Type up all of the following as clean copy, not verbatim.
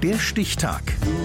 Der Stichtag.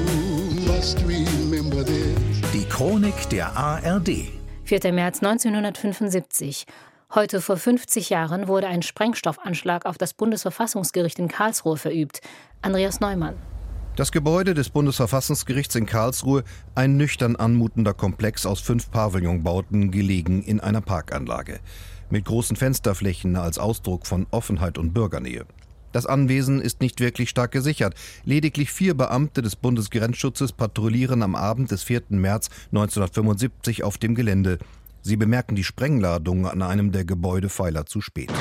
Die Chronik der ARD. 4. März 1975. Heute vor 50 Jahren wurde ein Sprengstoffanschlag auf das Bundesverfassungsgericht in Karlsruhe verübt. Andreas Neumann. Das Gebäude des Bundesverfassungsgerichts in Karlsruhe, ein nüchtern anmutender Komplex aus 5 Pavillonbauten, gelegen in einer Parkanlage. Mit großen Fensterflächen als Ausdruck von Offenheit und Bürgernähe. Das Anwesen ist nicht wirklich stark gesichert. Lediglich 4 Beamte des Bundesgrenzschutzes patrouillieren am Abend des 4. März 1975 auf dem Gelände. Sie bemerken die Sprengladung an einem der Gebäudepfeiler zu spät.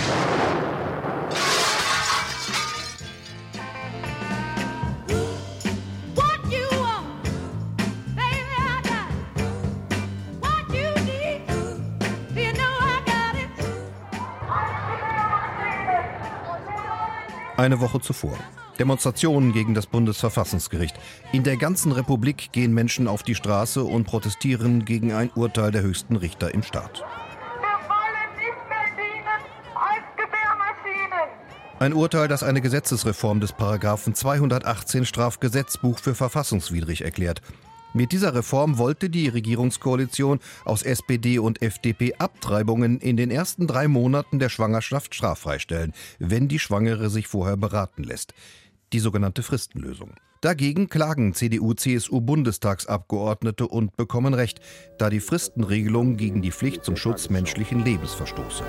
Eine Woche zuvor. Demonstrationen gegen das Bundesverfassungsgericht. In der ganzen Republik gehen Menschen auf die Straße und protestieren gegen ein Urteil der höchsten Richter im Staat. Wir wollen nicht mehr dienen als Gebärmaschinen. Ein Urteil, das eine Gesetzesreform des Paragraphen 218 Strafgesetzbuch für verfassungswidrig erklärt. Mit dieser Reform wollte die Regierungskoalition aus SPD und FDP Abtreibungen in den ersten 3 Monaten der Schwangerschaft straffrei stellen, wenn die Schwangere sich vorher beraten lässt. Die sogenannte Fristenlösung. Dagegen klagen CDU-CSU-Bundestagsabgeordnete und bekommen Recht, da die Fristenregelung gegen die Pflicht zum Schutz menschlichen Lebens verstoße.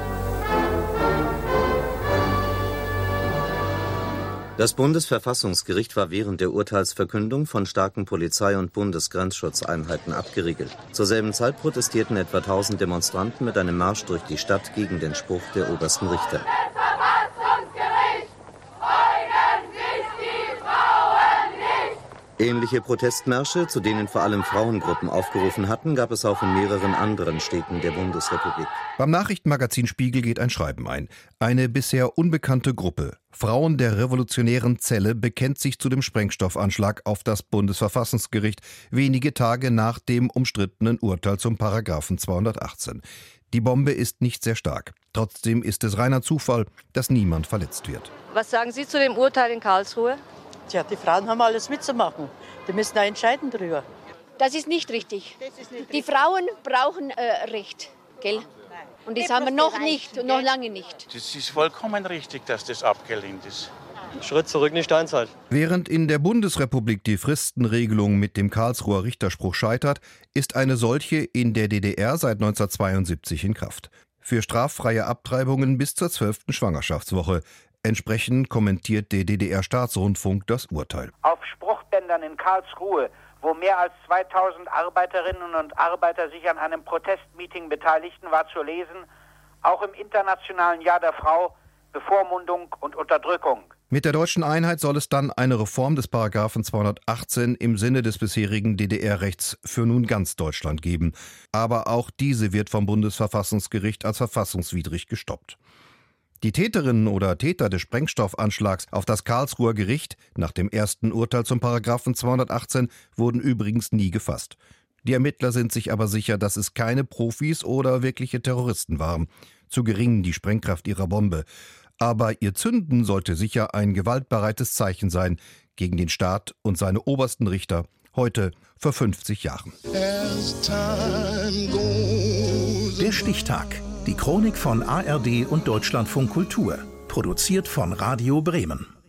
Das Bundesverfassungsgericht war während der Urteilsverkündung von starken Polizei- und Bundesgrenzschutzeinheiten abgeriegelt. Zur selben Zeit protestierten etwa 1000 Demonstranten mit einem Marsch durch die Stadt gegen den Spruch der obersten Richter. Ähnliche Protestmärsche, zu denen vor allem Frauengruppen aufgerufen hatten, gab es auch in mehreren anderen Städten der Bundesrepublik. Beim Nachrichtenmagazin Spiegel geht ein Schreiben ein. Eine bisher unbekannte Gruppe, Frauen der revolutionären Zelle, bekennt sich zu dem Sprengstoffanschlag auf das Bundesverfassungsgericht wenige Tage nach dem umstrittenen Urteil zum Paragraphen 218. Die Bombe ist nicht sehr stark. Trotzdem ist es reiner Zufall, dass niemand verletzt wird. Was sagen Sie zu dem Urteil in Karlsruhe? Tja, die Frauen haben alles mitzumachen. Die müssen da entscheiden drüber. Das ist nicht richtig. Die Frauen brauchen Recht, gell? Und das haben wir noch nicht und noch lange nicht. Das ist vollkommen richtig, dass das abgelehnt ist. Schritt zurück in die Steinzeit. Während in der Bundesrepublik die Fristenregelung mit dem Karlsruher Richterspruch scheitert, ist eine solche in der DDR seit 1972 in Kraft. Für straffreie Abtreibungen bis zur 12. Schwangerschaftswoche. Entsprechend kommentiert der DDR-Staatsrundfunk das Urteil. Auf Spruchbändern in Karlsruhe, wo mehr als 2000 Arbeiterinnen und Arbeiter sich an einem Protestmeeting beteiligten, war zu lesen: Auch im Internationalen Jahr der Frau Bevormundung und Unterdrückung. Mit der deutschen Einheit soll es dann eine Reform des Paragraphen 218 im Sinne des bisherigen DDR-Rechts für nun ganz Deutschland geben. Aber auch diese wird vom Bundesverfassungsgericht als verfassungswidrig gestoppt. Die Täterinnen oder Täter des Sprengstoffanschlags auf das Karlsruher Gericht nach dem ersten Urteil zum Paragraphen 218 wurden übrigens nie gefasst. Die Ermittler sind sich aber sicher, dass es keine Profis oder wirkliche Terroristen waren. Zu gering die Sprengkraft ihrer Bombe. Aber ihr Zünden sollte sicher ein gewaltbereites Zeichen sein gegen den Staat und seine obersten Richter, heute vor 50 Jahren. Der Stichtag. Die Chronik von ARD und Deutschlandfunk Kultur. Produziert von Radio Bremen.